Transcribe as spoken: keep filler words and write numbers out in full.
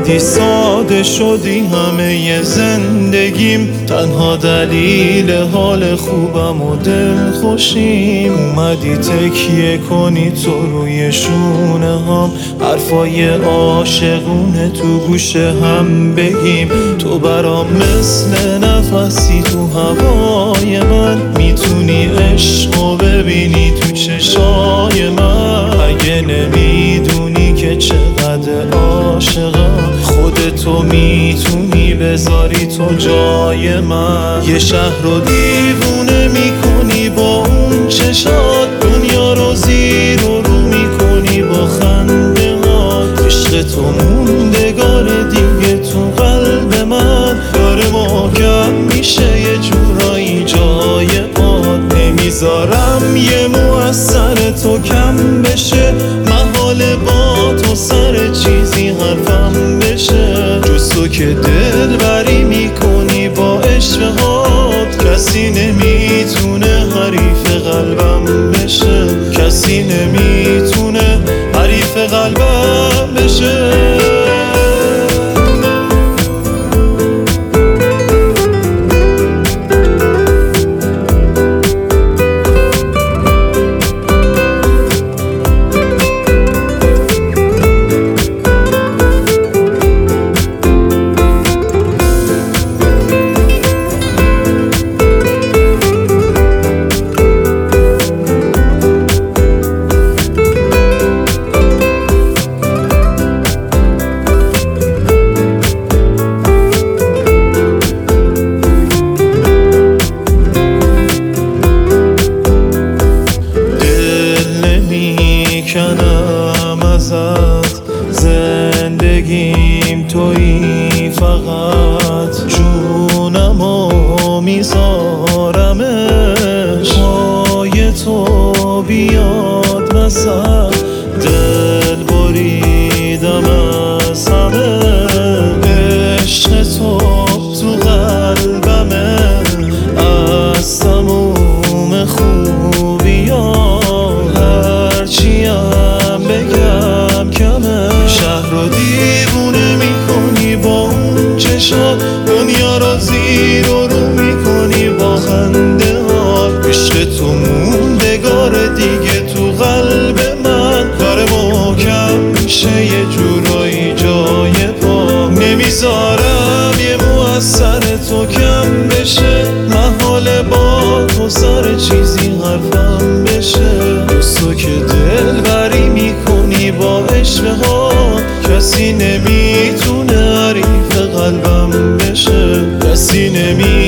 اومدی ساده شدی همه زندگیم، تنها دلیل حال خوبم و دل خوشیم. اومدی تکیه کنی تو روی شونه هم، حرفای عاشقونه تو گوش هم بگیم. تو برام مثل نفسی تو هوای من، میتونی عشقو ببینی تو چشای من. اگه نمیدونی که چقدر عاشقم، خودتو میتونی بذاری تو جای من. یه شهر رو دیوونه میکنی با اون چشات، دنیا رو زیر و رو میکنی با خنده ها. عشق تو موندگار دیگه تو قلب من، داره محکم میشه یه جورایی جای پات. نمیذارم یه مو از سر تو کم بشه، محال با تو سر چیزی حرفم بشه. جز تو که دل بری میکنی با عشقهات، کسی نمیتونه حریف قلبم بشه. کسی نمیتونه حریف قلبم بشه. کنم ازت زندگیم تویی، فقط جونمو میذارمش پای تو بیاد وسط. دل بریدم از همه، عشق تو تو قلبمه. از تموم خوبیام هرچیم بگم کمه. شهر رو دیوونه میکنی با اون چشات، دنیا رو زیر و رو میکنی با خنده ها. عشق تو موندگار دیگه تو قلب من، داره محکم میشه یه جورایی جای پا. نمیذارم یه مو از سر تو کم بشه، محال با تو سر چیزی حرفم بشه. تو که دل بری میکنی با عشقها، کسی نمیتونه حریف قلبم بشه. کسی نمی